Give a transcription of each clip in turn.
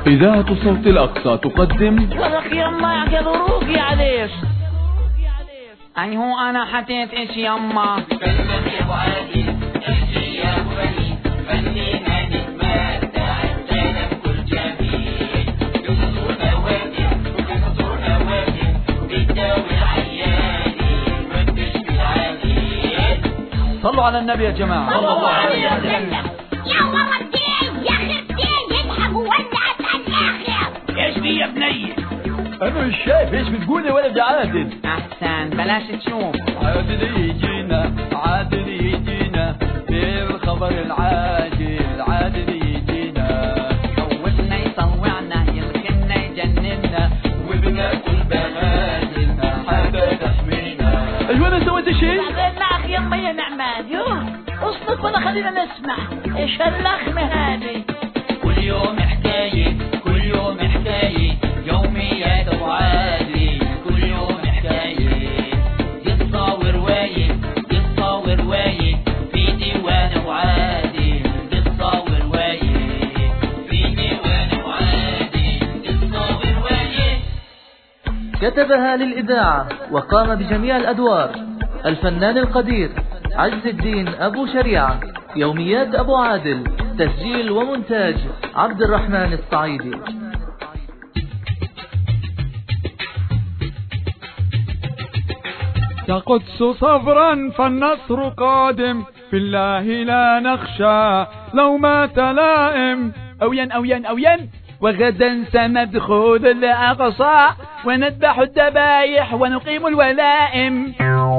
إذاعة صوت الأقصى تقدم ولك يما قدروك يا عديش. أي هو أنا حتيت إيش يما فنان يا أبو عادل احكي يا أبو بني فنينا نتمتع السنة بكل جميل قصصنا واجب بتداوي العياني وبتشفي العليل. صلوا على النبي يا جماعة. صلى الله عليه وسلم. يا والله الدين يا أخي الدين يضحك وولعت على الآخر. إيش بي يا بني؟ أنا مش شايف إيش بتقول يا ولد عادل. أحسن بلاش تشوف. عادل يجينا بالخبر العاجل. عادل يجينا خوفنا يطوعنا يمكننا يجننا وبناكل بغادلنا حاجة تحمينا. أيوة أنا سويت شيء؟ بعدين معك يما يا نعمان. يوه اصدق ولا خلينا نسمع ايش هاللخمة هذه. كل يوم حكاية كل يوم حكاية يوميات أبو عادل. كل يوم حكاية قصة ورواية قصة ورواية في ديوان أبو عادل. قصة ورواية في ديوان أبو عادل. قصة ورواية. كتبها للإذاعة وقام بجميع الأدوار الفنان القدير عز الدين أبو شريعة. يوميات أبو عادل. تسجيل ومونتاج عبد الرحمن الصعيدي. القدس صبرا فالنصر قادم بالله لا نخشى لو مات لائم. أوين وغدا سندخل الأقصى ونذبح الذبايح ونقيم الولائم.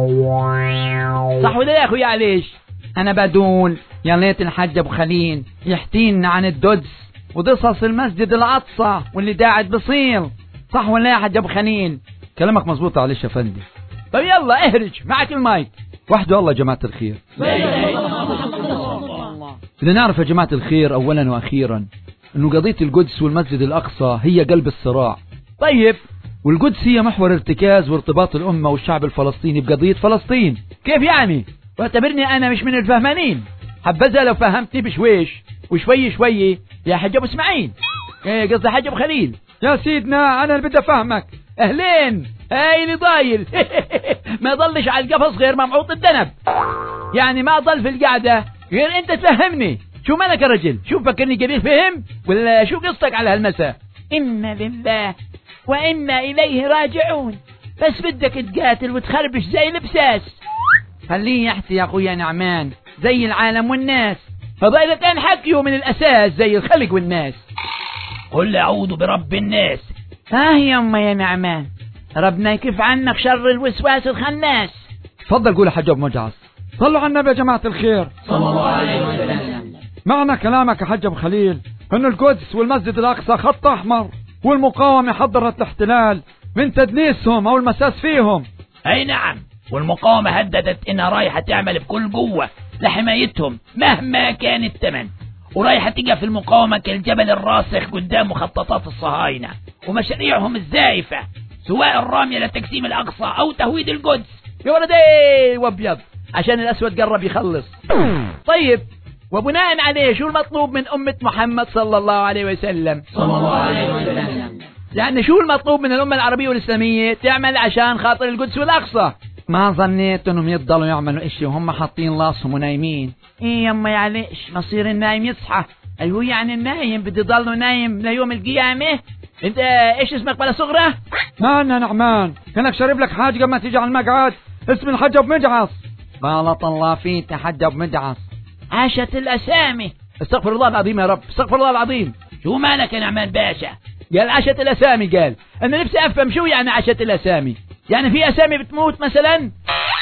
صح ولا يا أخوي؟ عليش أنا بدون يا ليت الحاج أبو خليل يحكينا عن القدس وقصص المسجد الأقصى واللي قاعد بصير. صح ولا يا حاج أبو خليل؟ كلامك مظبوط عليش يا فندم. طيب يلا اهرج معك المايك. وحده والله يا جماعة الخير. بدنا نعرف يا جماعة الخير أولا وأخيرا أنه قضية القدس والمسجد الأقصى هي قلب الصراع. طيب والقدس هي محور ارتكاز وارتباط الأمة والشعب الفلسطيني بقضية فلسطين. كيف يعني؟ واعتبرني أنا مش من الفهمانين. حبذا لو فهمتني بشويش وشوي شوي يا حاج أبو اسماعيل. قصدي حاج أبو خليل. يا سيدنا أنا اللي بدي أفهمك. أهلين هاي اللي ضايل. ما ضلش على القفص غير ممعوط الذنب. يعني ما ضل في القعدة غير أنت تفهمني. شو مالك يا رجل؟ شو فكرني كبير فهم ولا شو قصتك على هالمساء؟ إنا لله وإنا إليه راجعون. بس بدك تقاتل وتخربش زي البساس. خليه يحكي يا أخويا نعمان زي العالم والناس. فضيلة كان حكيه من الأساس زي الخلق والناس. قل أعوذ برب الناس. يما يا نعمان ربنا يكف عنك شر الوسواس الخناس. تفضل قول يا حاج أبو مجعص. صلوا على النبي يا جماعة الخير. صلى الله عليه وسلم. معنى كلامك يا حاج أبو خليل أن القدس والمسجد الأقصى خط أحمر والمقاومة حضرت الاحتلال من تدنيسهم أو المساس فيهم. أي نعم، والمقاومة هددت إنها رايحة تعمل بكل قوة لحمايتهم مهما كان الثمن، ورايحة تقف المقاومة كالجبل الراسخ قدام مخططات الصهاينة ومشاريعهم الزائفة، سواء الرامية لتقسيم الأقصى أو تهويد القدس. يا ولدي وابيض عشان الأسود قرب يخلص. طيب وبناء عليه شو المطلوب من أمة محمد صلى الله عليه وسلم؟ صلى الله عليه وسلم. يعني شو المطلوب من الأمة العربية والإسلامية تعمل عشان خاطر القدس والأقصى؟ ما ظنيت انهم يضلوا يعملوا اشي وهم حاطين راسهم ونايمين. ايه يما معلش مصير النايم يصحى. ايوه يعني النايم بده يضلوا نايم ليوم القيامة. انت ايش اسمك بلا صغرى؟ مالنا نعمان كانك شارب لك حاجة قبل ما تيجي على المقعد. اسم الحاج ابو مجعص. غلط الله فيك يا حاج ابو مجعص. عاشت الاسامي. استغفر الله العظيم يا رب، استغفر الله العظيم. شو مالك يا نعمان باشا؟ قال عاشت الاسامي. قال انا نفسي افهم شو يعني عاشت الاسامي. يعني في أسامي بتموت مثلا؟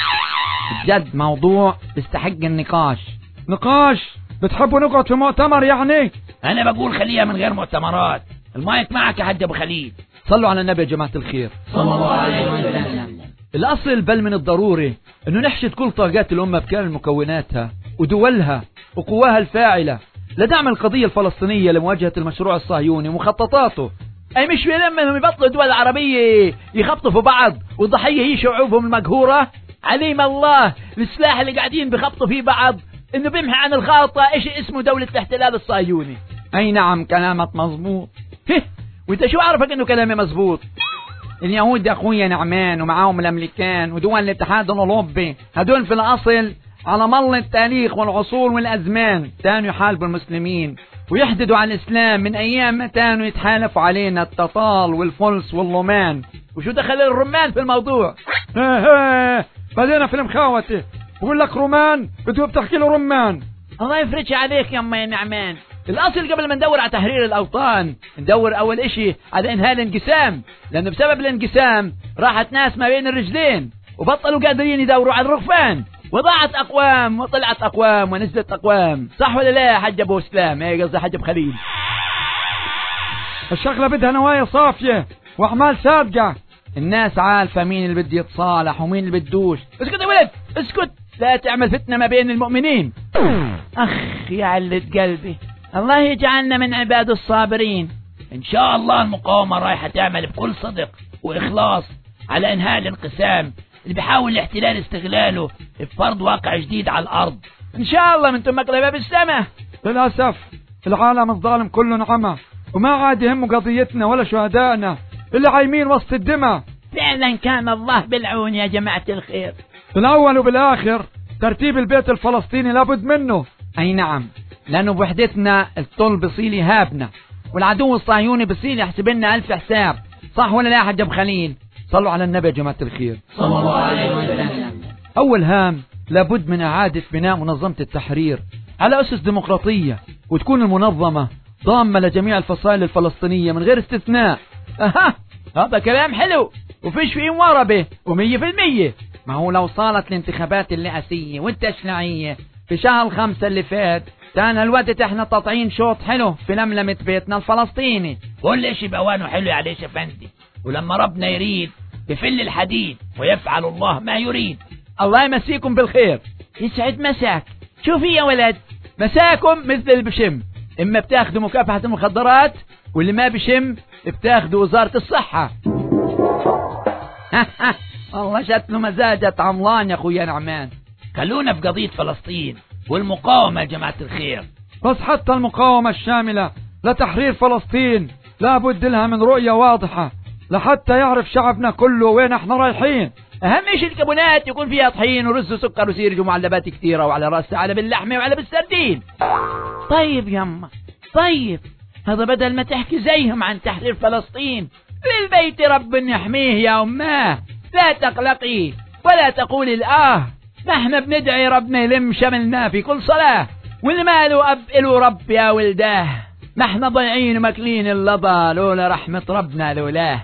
جد موضوع بيستحق النقاش. نقاش؟ بتحبوا نقعد في مؤتمر يعني؟ أنا بقول خليها من غير مؤتمرات. المايك معك يا حاج أبو خليل. صلوا على النبي يا جماعة الخير. صلى الله عليه وسلم. الأصل بل من الضروري أنه نحشد كل طاقات الأمة بكامل مكوناتها ودولها وقواها الفاعلة لدعم القضية الفلسطينية لمواجهة المشروع الصهيوني ومخططاته. أي مش لما يبطلوا الدول العربية يخبطوا في بعض والضحية هي شعوبهم المقهورة. عليم الله السلاح اللي قاعدين بخبطوا فيه بعض إنه بيمحي عن الخاطئ إيش اسمه دولة الاحتلال الصهيوني. أي نعم كلامك مظبوط. وانت شو عرفك انه كلامي مزبوط؟ اليهود يا اخويا نعمان ومعاهم الامريكان ودول الاتحاد الاوروبي، هدول في الاصل على مر التاريخ والعصور والازمان كانوا يحاربوا المسلمين ويحددوا على الاسلام من ايام ما كانوا يتحالفوا علينا التطال والفلس والرومان. وشو دخل الرومان في الموضوع؟ بدينا في المخاوته، بقول لك رومان بده بتحكي له رمان. الله يفرجش عليك يا نعمان. الاصل قبل ما ندور على تحرير الاوطان ندور اول اشي على انهاء الانقسام، لانه بسبب الانقسام راحت ناس ما بين الرجلين وبطلوا قادرين يدوروا على الرغفان، وضاعت اقوام وطلعت اقوام ونزلت اقوام. صح ولا لا يا حج ابو اسلام؟ ايه قصدي حج ابو خليل. الشغله بدها نوايا صافيه واعمال صادقه. الناس عارفه مين اللي بده يتصالح ومين اللي بدوش. اسكت يا ولد اسكت، لا تعمل فتنه ما بين المؤمنين. اخ يا علة قلبي، الله يجعلنا من عباد الصابرين. ان شاء الله المقاومة رايحة تعمل بكل صدق واخلاص على انهاء الانقسام اللي بيحاول الاحتلال استغلاله بفرض واقع جديد على الارض. ان شاء الله من تمك لباب السماء. للاسف العالم الظالم كله نعمة وما عاد يهمه قضيتنا ولا شهدائنا اللي عايمين وسط الدماء. فعلا كان الله بالعون يا جماعة الخير. بالاول وبالاخر ترتيب البيت الفلسطيني لابد منه. اي نعم، لانه بوحدتنا الطل بصير يهابنا والعدو الصهيوني بصير يحسب لنا 1000 حساب. صح ولا لا يا حج ابو خليل؟ صلوا على النبي يا جماعة الخير صلى الله عليه وسلم. اول هام لابد من اعادة بناء منظمة التحرير على اسس ديمقراطية، وتكون المنظمة ضامة لجميع الفصائل الفلسطينية من غير استثناء. هذا كلام حلو وفيش فيه مواربة و100%. ما هو لو صارت الانتخابات الرئاسية والتشريعية في شهر 5 اللي فات كان الوقت احنا تطعين شوط حلو في لملمة بيتنا الفلسطيني. كل اشي بوانه حلو يا عليش افندي، ولما ربنا يريد بفل الحديد ويفعل الله ما يريد. الله يمسيكم بالخير. يسعد مساك. شوفي يا ولد، مساكم مثل اللي بشم، اما بتاخدوا مكافحة المخدرات واللي ما بشم بتاخدوا وزارة الصحة. الله شكله مزاجة عملان يا اخويا نعمان. خلونا في قضية فلسطين والمقاومة يا جماعة الخير. بس حتى المقاومة الشاملة لتحرير فلسطين لابد لها من رؤية واضحة لحتى يعرف شعبنا كله وين احنا رايحين. اهم شيء الكابونات يكون فيها طحين ورز وسكر وسيرج ومعلبات كثيرة وعلى راسها على باللحمة وعلى بالسردين. طيب يما طيب، هذا بدل ما تحكي زيهم عن تحرير فلسطين بالبيت رب يحميه يا أماه. لا تقلقي ولا تقولي الآه، ما احنا بندعي ربنا يلم شملنا في كل صلاة، واللي ما له أب له رب يا ولداه. ما احنا ضيعين وماكلين اللظى لولا رحمة ربنا لولاه.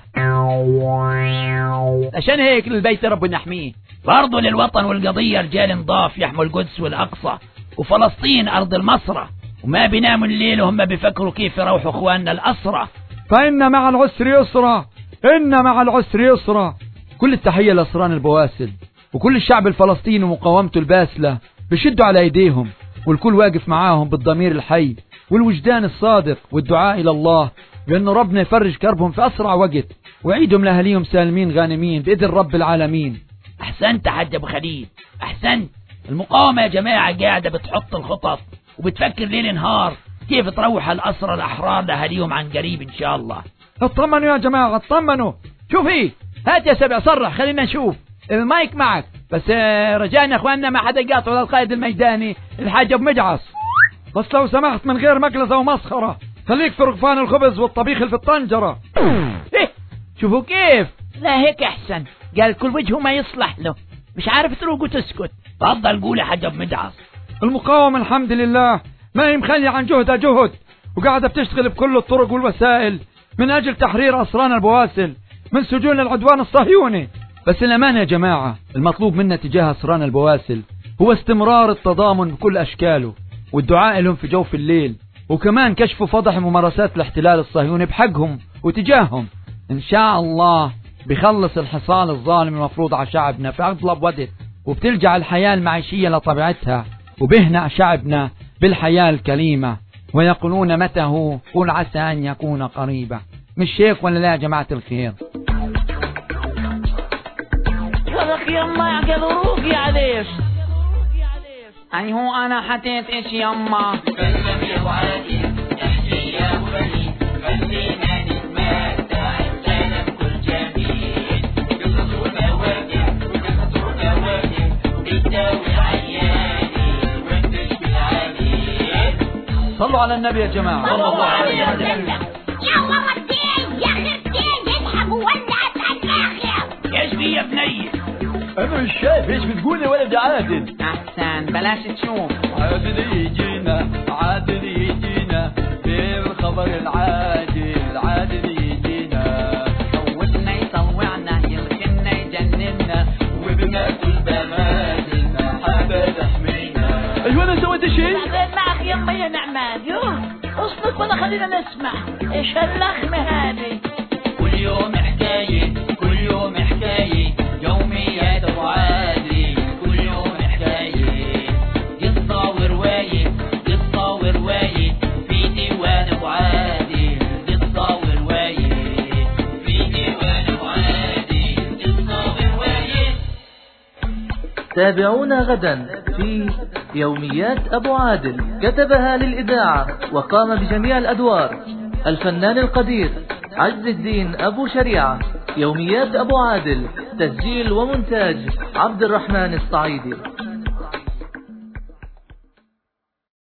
عشان هيك البيت رب يحميه. برضو للوطن والقضية رجال نضاف يحموا القدس والأقصى وفلسطين أرض المصرة، وما بيناموا الليل وهم بيفكروا كيف يروحوا اخواننا الأسرى. فإن مع العسر يسرا، إن مع العسر يسرا. كل التحية لأسران البواسل وكل الشعب الفلسطيني ومقاومته الباسلة بشدوا على ايديهم، والكل واقف معاهم بالضمير الحي والوجدان الصادق والدعاء إلى الله بأنه ربنا يفرج كربهم في أسرع وقت ويعيدهم لأهليهم سالمين غانمين بإذن رب العالمين. أحسنت حج أبو خليل، أحسنت. المقاومة يا جماعة قاعدة بتحط الخطط وبتفكر ليل نهار كيف تروح الأسرى الأحرار لأهليهم عن قريب إن شاء الله. اطمنوا يا جماعة اطمنوا. شوفي هات يا سبع صرح خلينا نشوف. المايك معك بس رجعنا اخواننا ما حدا قاطع للقائد الميداني الحاج ابو مجعص. بس لو سمحت من غير مقلصة ومسخرة، خليك في رغفان الخبز والطبيخ اللي في الطنجرة. إيه شوفوا كيف. لا هيك احسن، قال كل وجهه ما يصلح له، مش عارف تروق وتسكت. تفضل قول يا حاج ابو مجعص. المقاومة الحمد لله ما هي مخلية عن جهدها جهد، وقاعدة بتشتغل بكل الطرق والوسائل من اجل تحرير اسران البواسل من سجون العدوان الصهيوني. بس الأمانة يا جماعة، المطلوب منا تجاه أسران البواسل هو استمرار التضامن بكل أشكاله والدعاء لهم في جوف الليل، وكمان كشف فضح ممارسات الاحتلال الصهيوني بحقهم وتجاههم. إن شاء الله بيخلص الحصار الظالم المفروض على شعبنا في أغلب وقت، وبترجع الحياة المعيشية لطبيعتها، وبهنأ شعبنا بالحياة الكريمة. ويقولون متى هو؟ قل عسى أن يكون قريبا. مش هيك ولا لا يا جماعة الخير؟ صدق يما يا قلوروك يا عليش. أي هو أنا حتيت إيش يما؟ فلم يوعدي احكي يا ولي، خلينا على النبي يا جماعة. صلى الله عليه وسلم. يا ولدي يا خرتين اضحكوا ولعت الآخر. ايش في يا بني؟ أنا مش شايف إيش بتقول يا ولد عادل. أحسن بلاش تشوف. عادل يجينا عادل يجينا بالخبر العاجل عادل يجينا خوفنا يطوعنا يمكننا يجننا وبناكل بمادنا حاجة تحمينا. أيوة أنا سويت شيء؟ بعدين معك يما يا نعمان. يوه اصبر ولا خلينا نسمع ايش هاللخمة هذه. كل يوم حكاية كل يوم حكاية يوميات أبو عادل كل يوم حكاية قصة ورواية قصة ورواية في ديوان أبو عادل قصة ورواية في ديوان أبو عادل قصة ورواية. تابعونا غدا في يوميات أبو عادل. كتبها للإذاعة وقام بجميع الأدوار الفنان القدير عز الدين أبو شريعة. يوميات أبو عادل تسجيل ومونتاج عبد الرحمن الصعيدي.